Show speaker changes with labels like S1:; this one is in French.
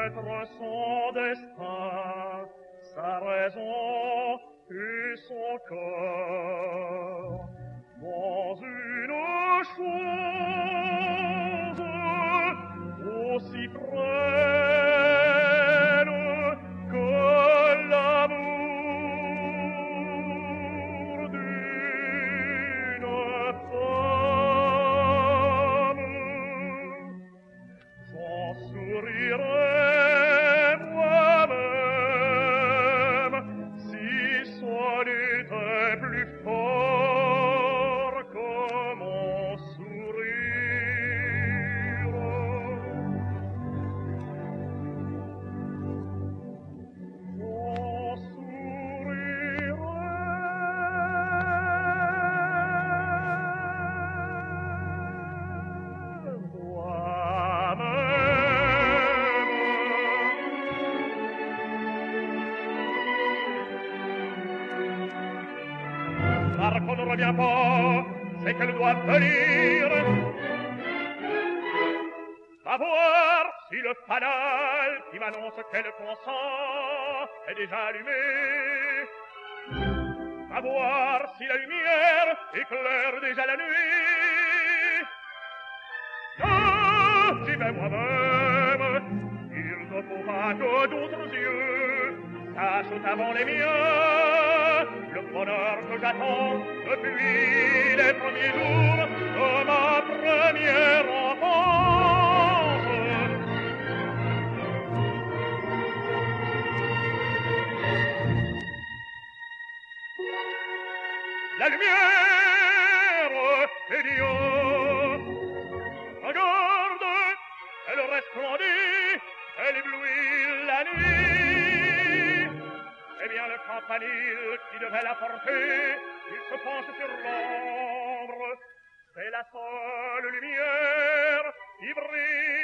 S1: être son destin, sa raison et son cœur. Dans une chose aussi frêle que l'amour d'une femme, j'en sourirais moi-même si c'en était plus fort que mon sourire. J'en sourirais moi-même. Marco ne revient pas, c'est qu'elle doit venir. Va voir si le fanal qui m'annonce qu'elle consent est déjà allumé. Va voir si la lumière éclaire déjà la nuit. J'y vais moi-même. Il ne faut pas que d'autres yeux sachent avant les miens le bonheur que j'attends depuis les premiers jours de ma première enfance. La lumière est Dieu. Regarde, elle resplendit, elle éblouit la nuit. Eh bien, le campanile qui devait la porter, il se penche sur l'ombre. C'est la seule lumière qui brille